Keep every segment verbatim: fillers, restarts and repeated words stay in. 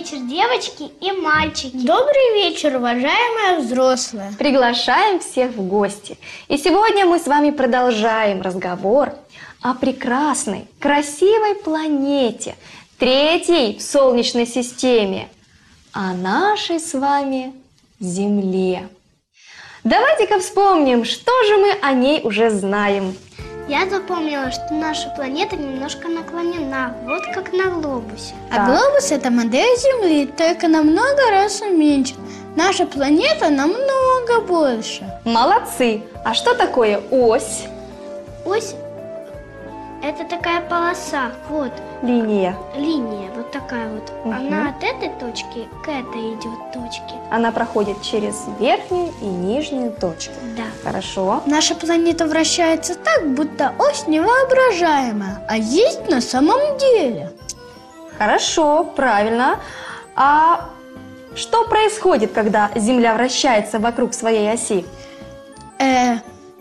вечер, девочки и мальчики. Добрый вечер, уважаемые взрослые. Приглашаем всех в гости. И сегодня мы с вами продолжаем разговор о прекрасной, красивой планете, третьей в Солнечной системе, о нашей с вами Земле. Давайте-ка вспомним, что же мы о ней уже знаем. Я запомнила, что наша планета немножко наклонена, вот как на глобусе. А Так. глобус – это модель Земли, только намного раз меньше. Наша планета намного больше. Молодцы! А что такое ось? Ось – это такая полоса, вот, Линия. линия, вот такая вот. Мгм. Она от этой точки к этой идет точке. Она проходит через верхнюю и нижнюю точки. Да. Хорошо. Наша планета вращается так, будто ось невоображаемая, а есть на самом деле. Хорошо, правильно. А что происходит, когда Земля вращается вокруг своей оси? Э,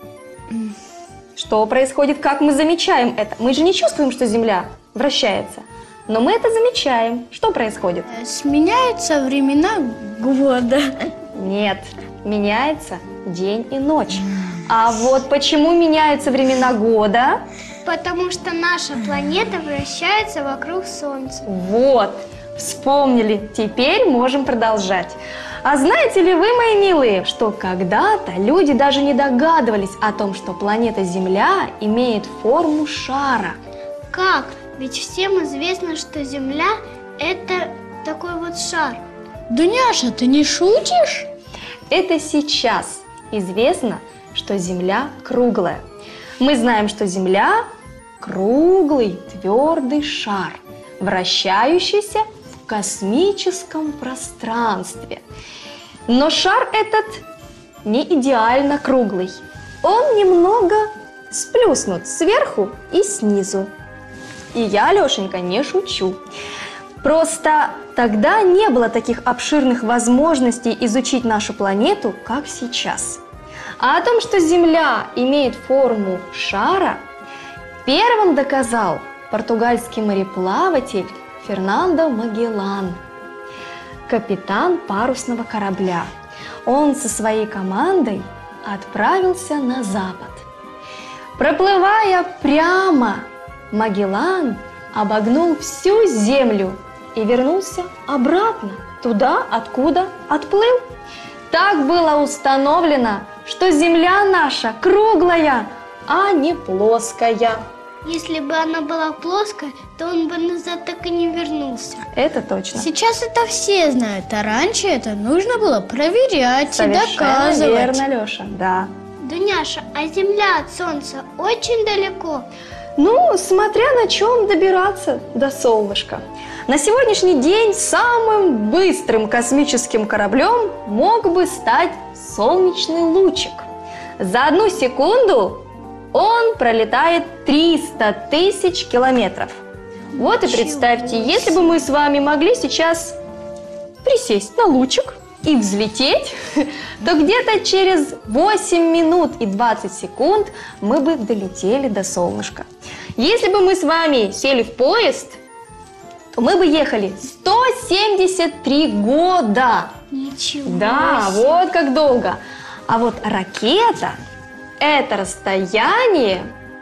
Что происходит, как мы замечаем это? Мы же не чувствуем, что Земля вращается, но мы это замечаем. Что происходит? сменяются времена года. Нет, меняется день и ночь. А вот почему меняются времена года? Потому что наша планета вращается вокруг Солнца. Вот, вспомнили. Теперь можем продолжать. А знаете ли вы, мои милые, что когда-то люди даже не догадывались о том, что планета Земля имеет форму шара? Как? Ведь всем известно, что Земля – это такой вот шар. Дуняша, ты не шутишь? Это сейчас известно, что Земля круглая. Мы знаем, что Земля – круглый твердый шар, вращающийся в космическом пространстве. Но шар этот не идеально круглый. Он немного сплюснут сверху и снизу. И я, Лешенька, не шучу. Просто тогда не было таких обширных возможностей изучить нашу планету, как сейчас. А о том, что Земля имеет форму шара, первым доказал португальский мореплаватель Фернандо Магеллан, капитан парусного корабля. Он со своей командой отправился на запад. Проплывая прямо, Магеллан обогнул всю Землю и вернулся обратно, туда, откуда отплыл. Так было установлено, что Земля наша круглая, а не плоская. Если бы она была плоская, то он бы назад так и не вернулся. Это точно. Сейчас это все знают, а раньше это нужно было проверять и Совершенно доказывать. верно, Леша, да. Дуняша, а Земля от Солнца очень далеко. Ну, смотря на чем добираться до солнышка. На сегодняшний день самым быстрым космическим кораблем мог бы стать солнечный лучик. За одну секунду он пролетает триста тысяч километров. Вот и представьте, если бы мы с вами могли сейчас присесть на лучик и взлететь, то где-то через восемь минут и двадцать секунд мы бы долетели до солнышка. Если бы мы с вами сели в поезд, то мы бы ехали сто семьдесят три года. Ничего Да, себе. вот как долго. А вот ракета это расстояние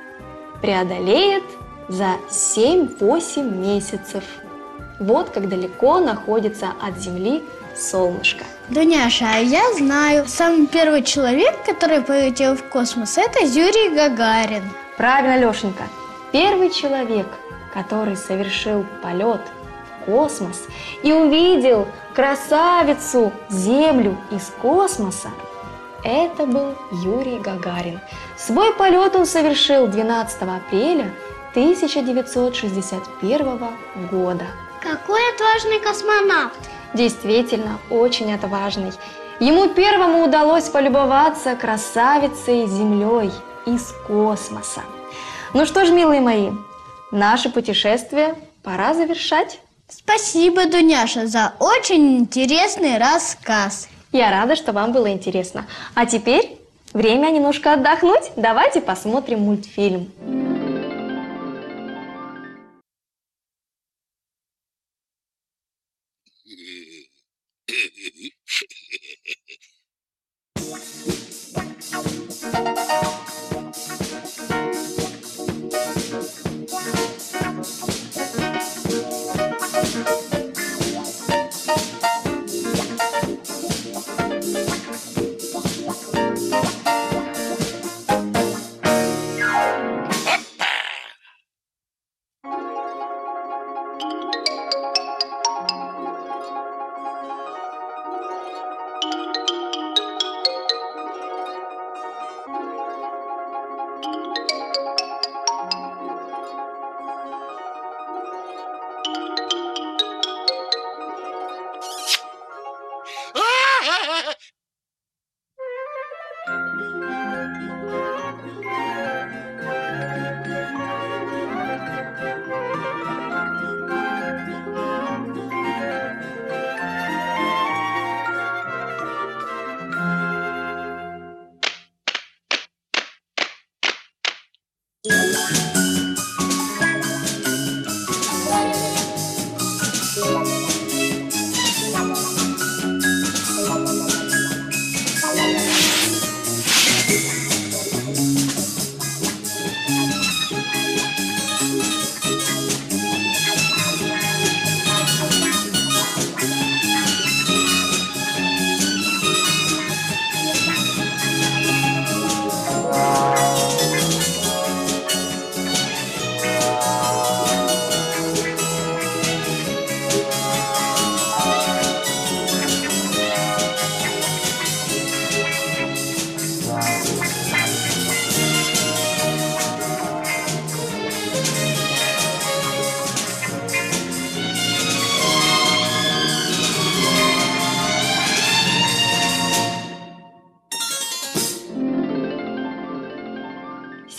преодолеет за семь-восемь месяцев. Вот как далеко находится от Земли солнышко. Дуняша, а я знаю, самый первый человек, который полетел в космос, это Юрий Гагарин. Правильно, Лешенька. Первый человек, который совершил полет в космос и увидел красавицу Землю из космоса, это был Юрий Гагарин. Свой полет он совершил двенадцатого апреля тысяча девятьсот шестьдесят первого года. Какой отважный космонавт. Действительно, очень отважный. Ему первому удалось полюбоваться красавицей Землей из космоса. Ну что ж, милые мои, наше путешествие пора завершать. Спасибо, Дуняша, за очень интересный рассказ. Я рада, что вам было интересно. А теперь время немножко отдохнуть. Давайте посмотрим мультфильм.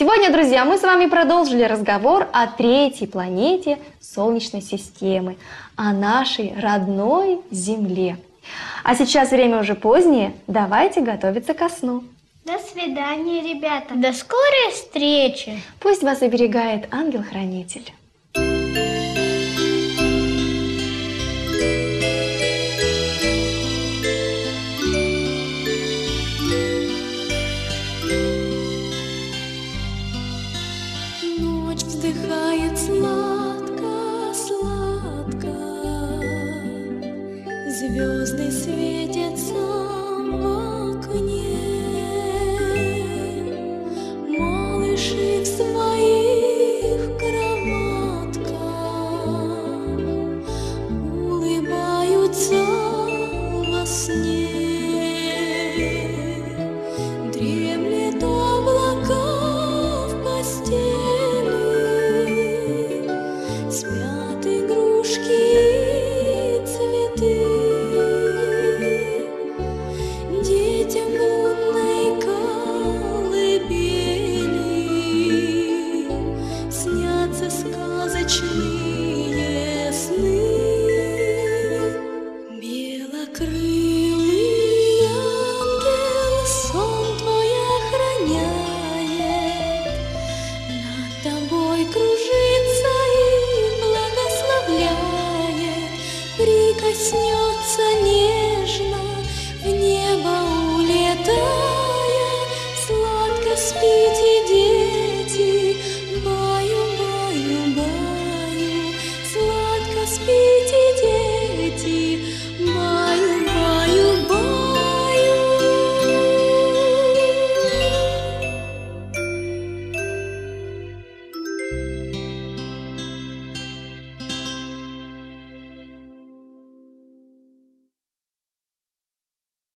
Сегодня, друзья, мы с вами продолжили разговор о третьей планете Солнечной системы, о нашей родной Земле. А сейчас время уже позднее, давайте готовиться ко сну. До свидания, ребята. До скорой встречи! Пусть вас оберегает ангел-хранитель.